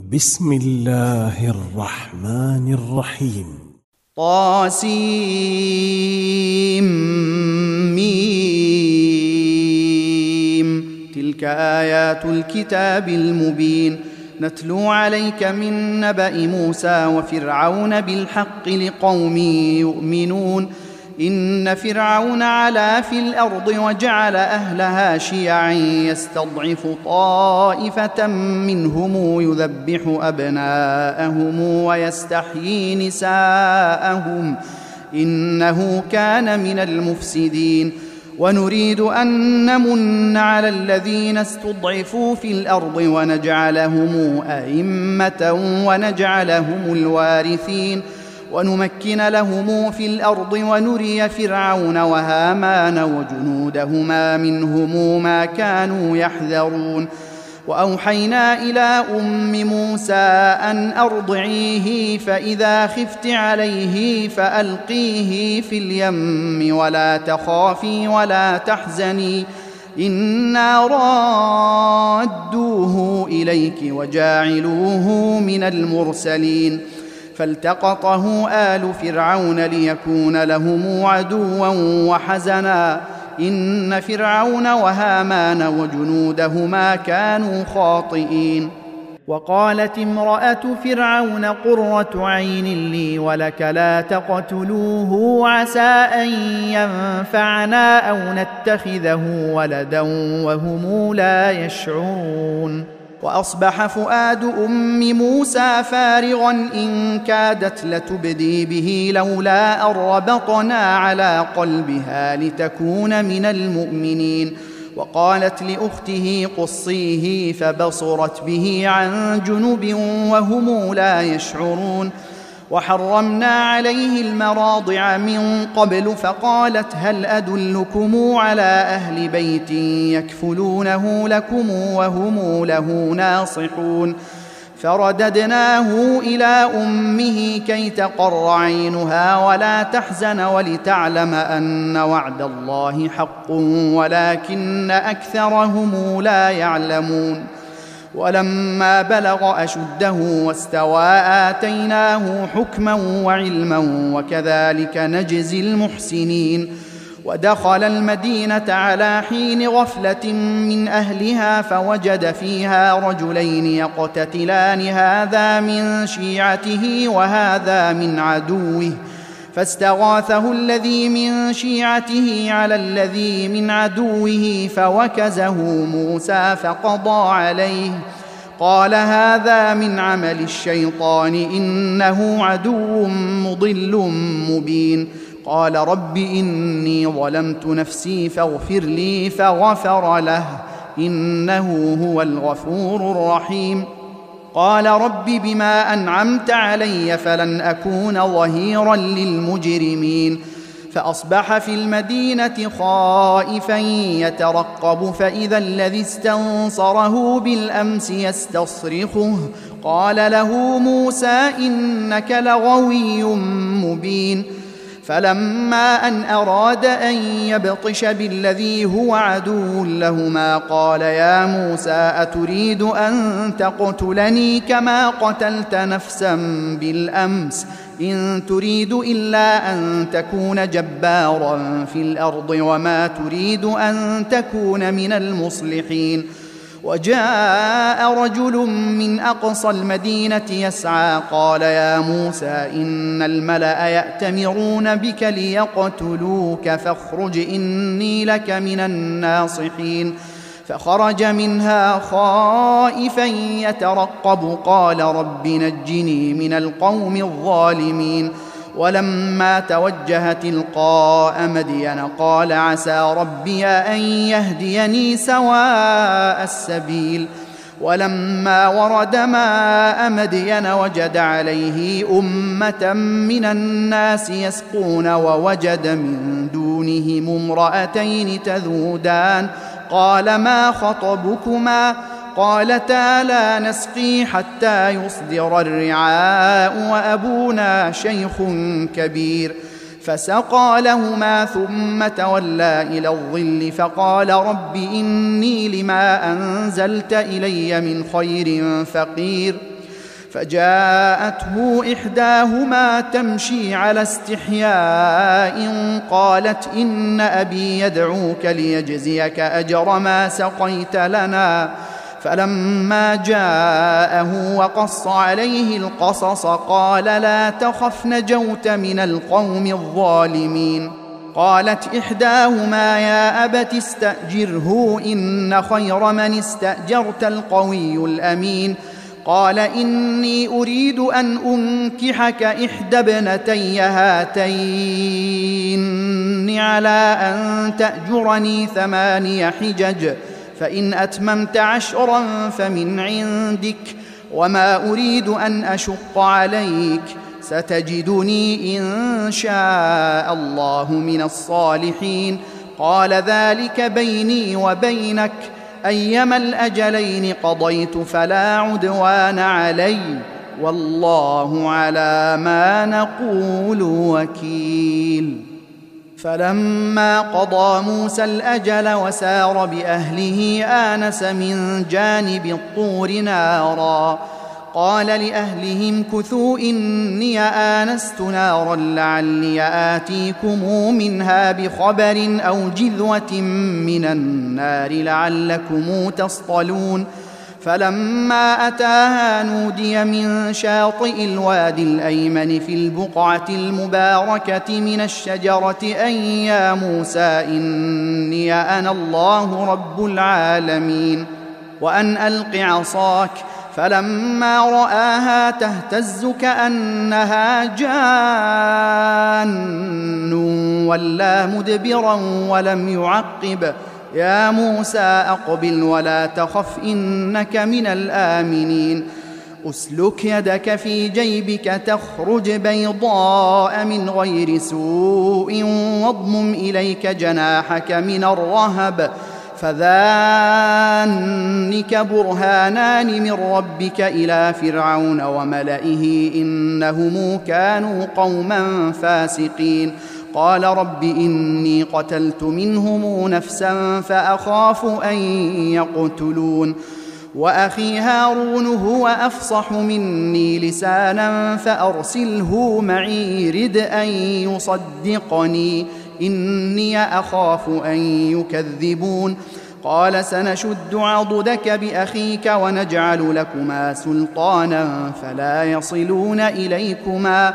بسم الله الرحمن الرحيم. طاسيم. تلك آيات الكتاب المبين نتلو عليك من نبأ موسى وفرعون بالحق لقوم يؤمنون. إن فرعون علا في الأرض وجعل أهلها شيعا يستضعف طائفة منهم يذبح أبناءهم ويستحيي نساءهم إنه كان من المفسدين. ونريد أن نمن على الذين استضعفوا في الأرض ونجعلهم أئمة ونجعلهم الوارثين ونمكن لهم في الأرض ونري فرعون وهامان وجنودهما منهم ما كانوا يحذرون. وأوحينا إلى أم موسى أن أرضعيه فإذا خفت عليه فألقيه في اليم ولا تخافي ولا تحزني إنا رادوه إليك وجاعلوه من المرسلين. فالتقطه آل فرعون ليكون لهم عدوا وحزنا إن فرعون وهامان وجنودهما كانوا خاطئين. وقالت امرأة فرعون قرة عين لي ولك لا تقتلوه عسى أن ينفعنا أو نتخذه ولدا وهم لا يشعرون. وأصبح فؤاد أم موسى فارغا إن كادت لتبدي به لولا أن ربطنا على قلبها لتكون من المؤمنين. وقالت لأخته قصيه فبصرت به عن جنب وهم لا يشعرون. وحرمنا عليه المراضع من قبل فقالت هل أدلكم على أهل بيت يكفلونه لكم وهم له ناصحون. فرددناه إلى أمه كي تقر عينها ولا تحزن ولتعلم أن وعد الله حق ولكن أكثرهم لا يعلمون. ولما بلغ أشده واستوى آتيناه حكما وعلما وكذلك نجزي المحسنين. ودخل المدينة على حين غفلة من أهلها فوجد فيها رجلين يقتتلان هذا من شيعته وهذا من عدوه فاستغاثه الذي من شيعته على الذي من عدوه فوكزه موسى فقضى عليه قال هذا من عمل الشيطان إنه عدو مضل مبين. قال رب إني ظلمت نفسي فاغفر لي فغفر له إنه هو الغفور الرحيم. قال رب بما أنعمت علي فلن أكون ظهيرا للمجرمين. فأصبح في المدينة خائفا يترقب فإذا الذي استنصره بالأمس يستصرخه قال له موسى إنك لغوي مبين. فلما أن أراد أن يبطش بالذي هو عدو لهما قال يا موسى أتريد أن تقتلني كما قتلت نفسا بالأمس إن تريد إلا أن تكون جبارا في الأرض وما تريد أن تكون من المصلحين. وجاء رجل من أقصى المدينة يسعى قال يا موسى إن الملأ يأتمرون بك ليقتلوك فاخرج إني لك من الناصحين. فخرج منها خائفا يترقب قال رب نجني من القوم الظالمين. ولما توجه تلقاء مدين قال عسى ربي أن يهديني سواء السبيل. ولما ورد ماء مدين وجد عليه أمة من الناس يسقون ووجد من دونهم امرأتين تذودان قال ما خطبكما قالتا لا نسقي حتى يصدر الرعاء وأبونا شيخ كبير. فسقى لهما ثم تولى إلى الظل فقال رب إني لما أنزلت إلي من خير فقير. فجاءته إحداهما تمشي على استحياء قالت إن أبي يدعوك ليجزيك أجر ما سقيت لنا. فلما جاءه وقص عليه القصص قال لا تخف نجوت من القوم الظالمين. قالت إحداهما يا أبت استأجره إن خير من استأجرت القوي الأمين. قال إني أريد أن أنكحك إحدى ابنتي هاتين على أن تأجرني 8 حجج فإن أتممت 10 فمن عندك وما أريد أن أشق عليك ستجدني إن شاء الله من الصالحين. قال ذلك بيني وبينك أيما الأجلين قضيت فلا عدوان علي والله على ما نقول وكيل. فلما قضى موسى الأجل وسار بأهله آنس من جانب الطور نارا قال لأهلهم كثوا إني آنست نارا لعلي آتيكم منها بخبر أو جذوة من النار لعلكم تصطلون. فلما أتاها نودي من شاطئ الوادي الأيمن في البقعة المباركة من الشجرة أن يا موسى إني أنا الله رب العالمين وأن ألق عصاك. فلما رآها تهتز كأنها جان ولا مدبرا ولم يعقب يا موسى أقبل ولا تخف إنك من الآمنين. أسلك يدك في جيبك تخرج بيضاء من غير سوء واضمم إليك جناحك من الرهب فذانك برهانان من ربك إلى فرعون وملئه إنهم كانوا قوما فاسقين. قال رب إني قتلت منهم نفسا فأخاف أن يقتلون وأخي هارون هو أفصح مني لسانا فأرسله معي رد أن يصدقني إني أخاف أن يكذبون. قال سنشد عضدك بأخيك ونجعل لكما سلطانا فلا يصلون إليكما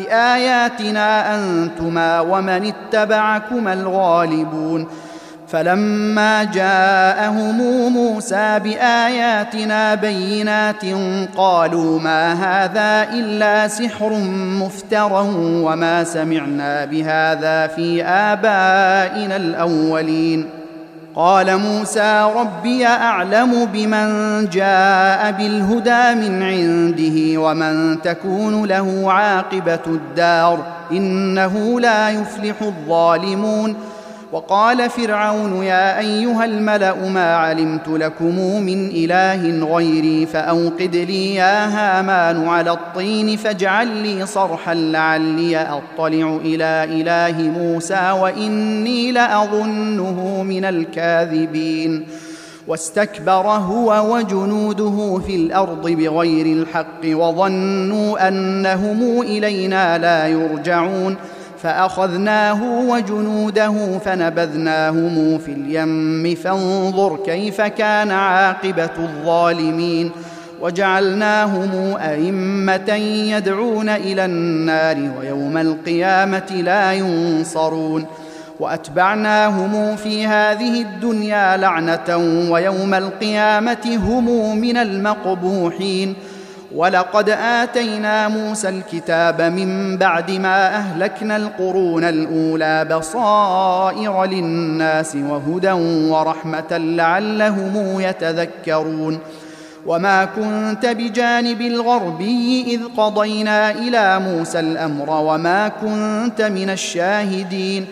بآياتنا أنتما ومن اتبعكما الغالبون. فلما جاءهم موسى بآياتنا بينات قالوا ما هذا إلا سحر مفترى وما سمعنا بهذا في آبائنا الأولين. قال موسى ربي أعلم بمن جاء بالهدى من عنده ومن تكون له عاقبة الدار إنه لا يفلح الظالمون. وقال فرعون يا أيها الملأ ما علمت لكم من إله غيري فأوقد لي يا هامان على الطين فاجعل لي صرحا لعلي أطلع إلى إله موسى وإني لأظنه من الكاذبين. واستكبر هو وجنوده في الأرض بغير الحق وظنوا أنهم إلينا لا يرجعون فأخذناه وجنوده فنبذناهم في اليم فانظر كيف كان عاقبة الظالمين. وجعلناهم أئمة يدعون إلى النار ويوم القيامة لا ينصرون. وأتبعناهم في هذه الدنيا لعنة ويوم القيامة هم من المقبوحين. ولقد آتينا موسى الكتاب من بعد ما أهلكنا القرون الأولى بصائر للناس وهدى ورحمة لعلهم يتذكرون. وما كنت بجانب الغربي إذ قضينا إلى موسى الأمر وما كنت من الشاهدين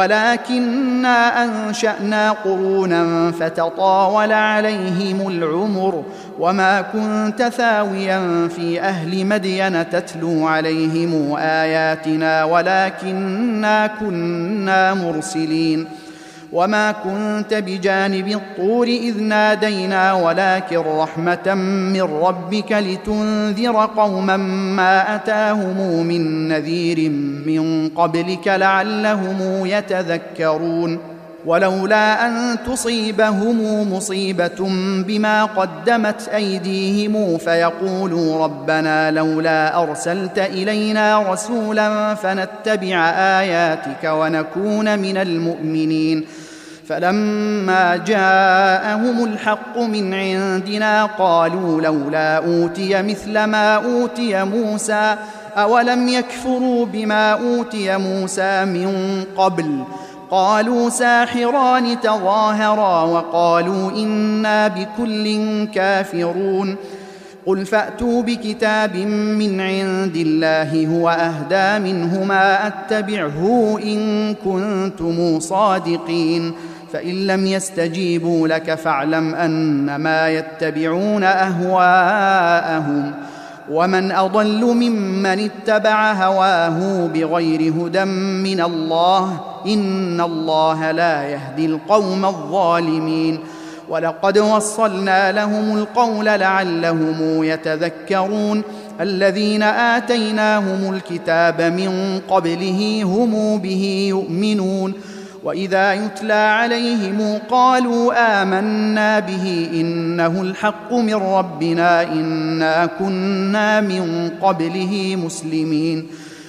ولكننا أنشأنا قرونا فتطاول عليهم العمر وما كنت ثاويا في أهل مدين تتلو عليهم آياتنا ولكننا كنا مرسلين. وما كنت بجانب الطور إذ نادينا ولكن رحمة من ربك لتنذر قوما ما أتاهم من نذير من قبلك لعلهم يتذكرون ولولا أن تصيبهم مصيبة بما قدمت أيديهم فيقولوا ربنا لولا أرسلت إلينا رسولا فنتبع آياتك ونكون من المؤمنين فلما جاءهم الحق من عندنا قالوا لولا أوتي مثل ما أوتي موسى أولم يكفروا بما أوتي موسى من قبل قالوا ساحران تظاهرا وقالوا إنا بكل كافرون قل فأتوا بكتاب من عند الله هو أهدى منهما أتبعه إن كنتم صادقين فإن لم يستجيبوا لك فاعلم أنما يتبعون أهواءهم ومن أضل ممن اتبع هواه بغير هدى من الله إن الله لا يهدي القوم الظالمين ولقد وصلنا لهم القول لعلهم يتذكرون الذين آتيناهم الكتاب من قبله هم به يؤمنون وإذا يتلى عليهم قالوا آمنا به إنه الحق من ربنا إنا كنا من قبله مسلمين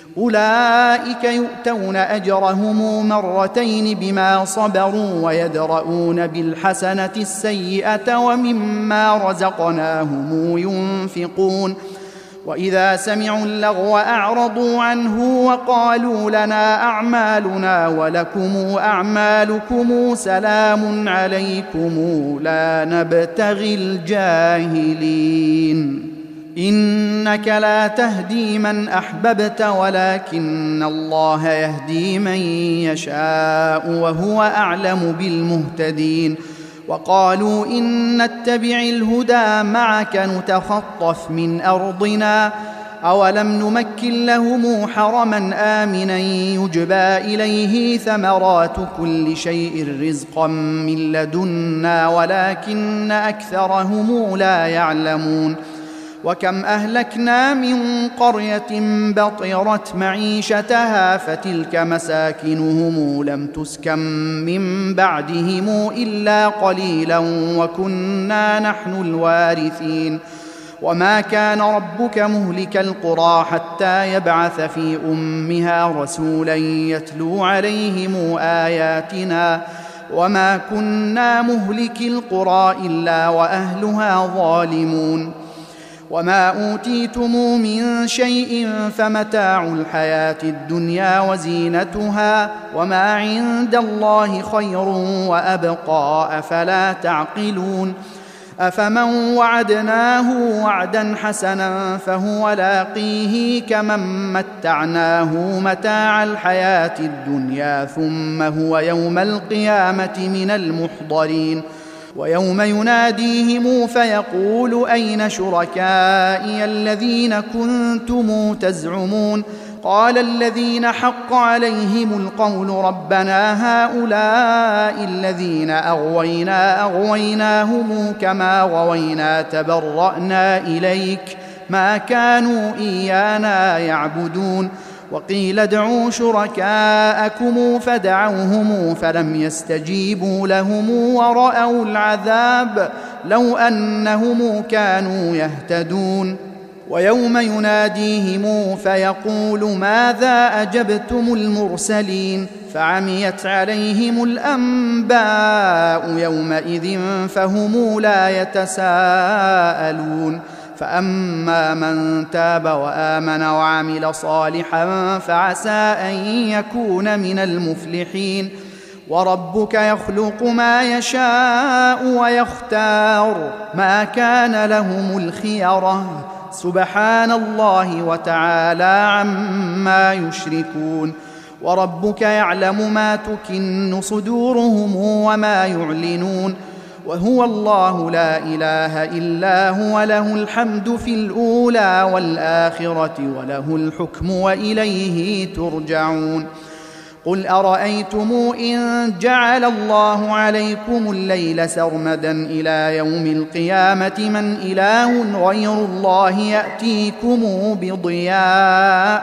أولئك يؤتون أجرهم مرتين بما صبروا ويدرؤون بالحسنة السيئة ومما رزقناهم ينفقون وإذا سمعوا اللغو أعرضوا عنه وقالوا لنا أعمالنا ولكم أعمالكم سلام عليكم لا نبتغي الجاهلين إنك لا تهدي من أحببت ولكن الله يهدي من يشاء وهو أعلم بالمهتدين وقالوا إن نتبع الهدى معك نتخطف من أرضنا أولم نمكن لهم حرما آمنا يجبى إليه ثمرات كل شيء رزقا من لدنا ولكن أكثرهم لا يعلمون وكم أهلكنا من قرية بطرت معيشتها فتلك مساكنهم لم تسكن من بعدهم إلا قليلا وكنا نحن الوارثين وما كان ربك مهلك القرى حتى يبعث في أمها رسولا يتلو عليهم آياتنا وما كنا مهلك القرى إلا وأهلها ظالمون وما أوتيتم من شيء فمتاع الحياة الدنيا وزينتها وما عند الله خير وأبقى أفلا تعقلون أفمن وعدناه وعدا حسنا فهو لاقيه كمن متعناه متاع الحياة الدنيا ثم هو يوم القيامة من المحضرين ويوم يناديهم فيقول أين شركائي الذين كنتم تزعمون قال الذين حق عليهم القول ربنا هؤلاء الذين أغويناهم كما غوينا تبرأنا إليك ما كانوا إيانا يعبدون وقيل ادعوا شركاءكم فدعوهم فلم يستجيبوا لهم ورأوا العذاب لو أنهم كانوا يهتدون ويوم يناديهم فيقول ماذا أجبتم المرسلين فعميت عليهم الأنباء يومئذ فهم لا يتساءلون فأما من تاب وآمن وعمل صالحا فعسى أن يكون من المفلحين وربك يخلق ما يشاء ويختار ما كان لهم الخيرة سبحان الله وتعالى عما يشركون وربك يعلم ما تكن صدورهم وما يعلنون وهو الله لا إله إلا هو له الحمد في الأولى والآخرة وله الحكم وإليه ترجعون قل أرأيتم إن جعل الله عليكم الليل سرمدا إلى يوم القيامة من إله غير الله يأتيكم بضياء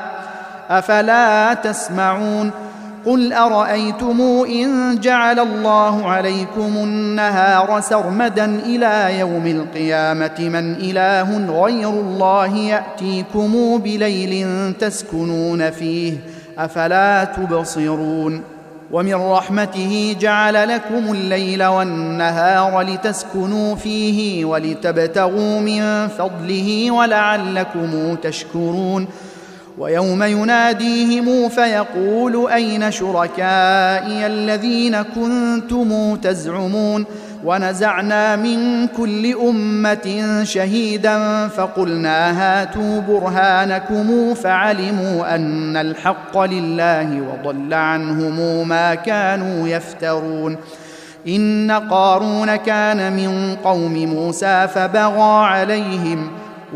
أفلا تسمعون قل أرأيتم إن جعل الله عليكم النهار سرمدا إلى يوم القيامة من إله غير الله يأتيكم بليل تسكنون فيه أفلا تبصرون ومن رحمته جعل لكم الليل والنهار لتسكنوا فيه ولتبتغوا من فضله ولعلكم تشكرون ويوم يناديهم فيقول أين شركائي الذين كنتم تزعمون ونزعنا من كل أمة شهيدا فقلنا هاتوا برهانكم فعلموا أن الحق لله وضل عنهم ما كانوا يفترون إن قارون كان من قوم موسى فبغى عليهم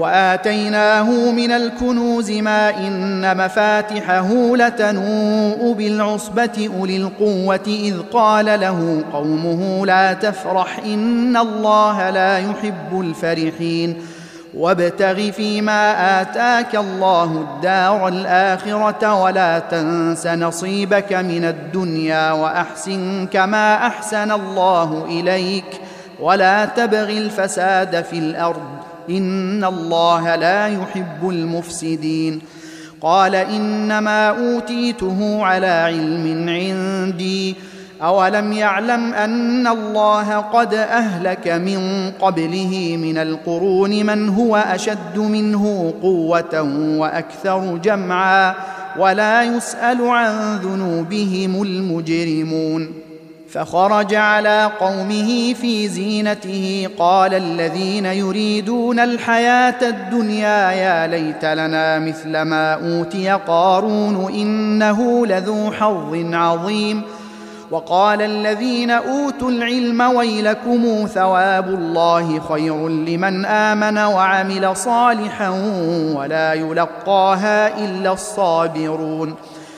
وآتيناه من الكنوز ما إن مفاتحه لتنوء بالعصبة أولي القوة إذ قال له قومه لا تفرح إن الله لا يحب الفرحين وابتغ فيما آتاك الله الدار الآخرة ولا تنس نصيبك من الدنيا وأحسن كما أحسن الله إليك ولا تبغ الفساد في الأرض إن الله لا يحب المفسدين قال إنما أوتيته على علم عندي أولم يعلم أن الله قد أهلك من قبله من القرون من هو أشد منه قوة وأكثر جمعا ولا يسأل عن ذنوبهم المجرمون فخرج على قومه في زينته قال الذين يريدون الحياة الدنيا يا ليت لنا مثل ما أوتي قارون إنه لذو حظ عظيم وقال الذين أوتوا العلم ويلكم ثواب الله خير لمن آمن وعمل صالحا ولا يلقاها إلا الصابرون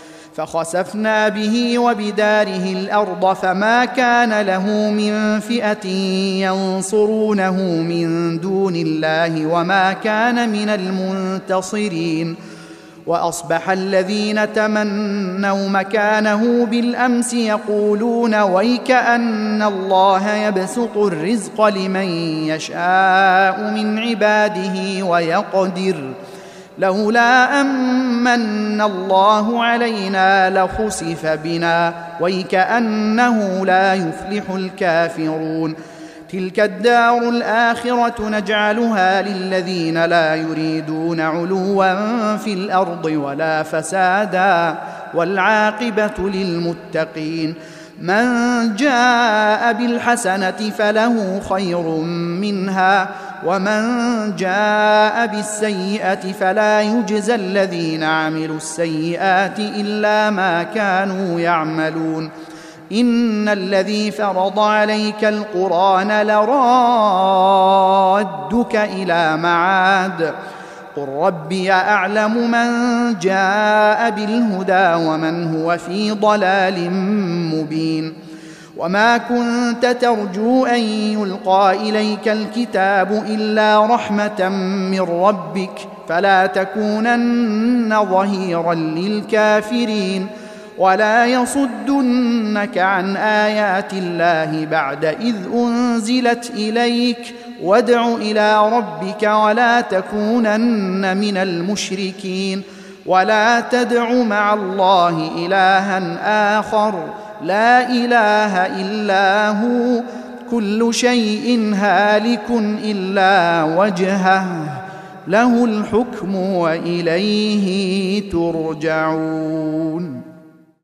فخسفنا به وبداره الأرض فما كان له من فئة ينصرونه من دون الله وما كان من المنتصرين وأصبح الذين تمنوا مكانه بالأمس يقولون ويكأن الله يبسط الرزق لمن يشاء من عباده ويقدر لولا أمن الله علينا لخسف بنا ويكأنه لا يفلح الكافرون تلك الدار الآخرة نجعلها للذين لا يريدون علوا في الأرض ولا فسادا والعاقبة للمتقين من جاء بالحسنة فله خير منها ومن جاء بالسيئة فلا يجزى الذين عملوا السيئات إلا ما كانوا يعملون إن الذي فرض عليك القرآن لرادك إلى معاد قل ربي أعلم من جاء بالهدى ومن هو في ضلال مبين وما كنت ترجو أن يلقى إليك الكتاب إلا رحمة من ربك فلا تكونن ظهيرا للكافرين ولا يصدنك عن آيات الله بعد إذ أنزلت إليك وادع إلى ربك ولا تكونن من المشركين ولا تدع مع الله إلها آخر لا إله إلا هو كل شيء هالك إلا وجهه له الحكم وإليه ترجعون.